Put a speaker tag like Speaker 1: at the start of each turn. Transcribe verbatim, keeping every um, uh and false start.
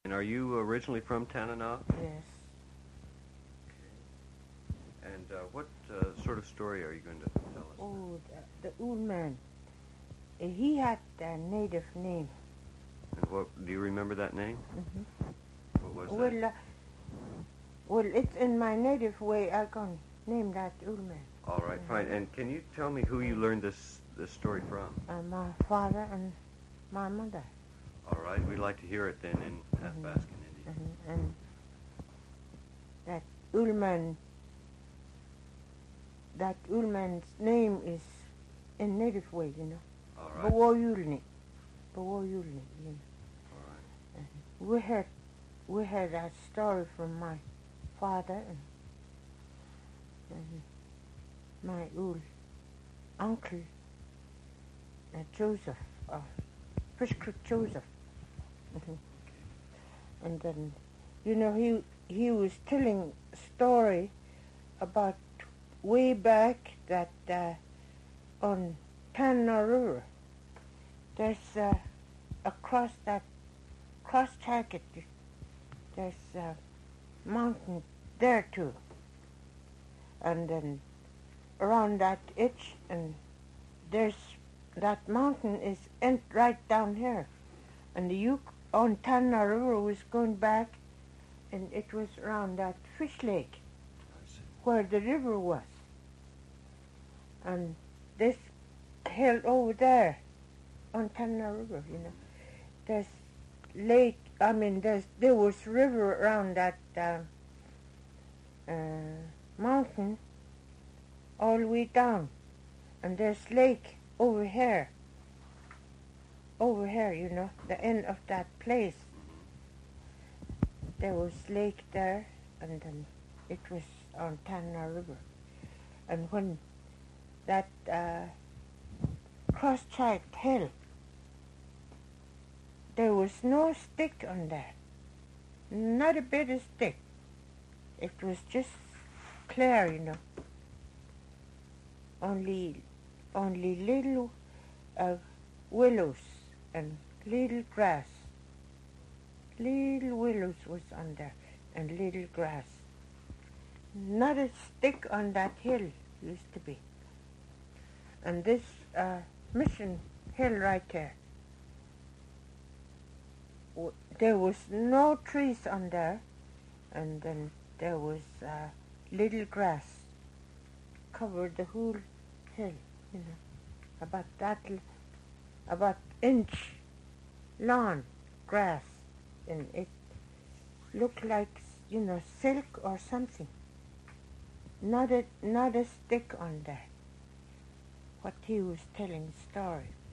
Speaker 1: And are you originally from Tanana?
Speaker 2: Yes.
Speaker 1: And uh, what uh, sort of story are you going to tell us?
Speaker 2: Oh, the, the old man. Uh, He had a native name.
Speaker 1: And what do you remember that name?
Speaker 2: hmm
Speaker 1: What was
Speaker 2: Well,
Speaker 1: that?
Speaker 2: uh, well, it's in my native way. I can name that old man.
Speaker 1: All right,
Speaker 2: Mhm.
Speaker 1: fine. And can you tell me who you learned this this story from?
Speaker 2: Uh, my father and my mother.
Speaker 1: All right, we'd like to hear it then in Athabascan Indian.
Speaker 2: Mhm. And that old man, that old man's name is in native way, you know.
Speaker 1: All right.
Speaker 2: Bawoyulni. Bawoyulni, you know.
Speaker 1: All right.
Speaker 2: And we heard, we heard that story from my father and, and my old uncle, uh, Joseph, uh, Fish Creek Joseph. Mhm. And then, you know, he he was telling a story about way back that uh, on Tanna River, there's uh, across that cross jacket, there's a mountain there too, and then around that edge, and there's that mountain is end right down here, and the Yuk on Tanna River was going back, and it was around that fish lake
Speaker 1: I see.
Speaker 2: where the river was, and this hill over there on Tanna River, you know, there's lake. I mean, there's there was river around that uh, uh, mountain all the way down, and there's lake over here. Over here, you know, the end of that place. There was lake there, and then it was on Tanna River. And when that uh, cross-checked hill, there was no stick on there, not a bit of stick. It was just clear, you know. Only, only little uh, willows and little grass. Little willows was on there and little grass. Not a stick on that hill used to be. And this uh, mission hill right there, w- there was no trees on there, and then there was uh, little grass covered the whole hill, you know, about that, l- about inch long grass, and it looked like, you know, silk or something. Not a, not a stick on there. What he was telling story.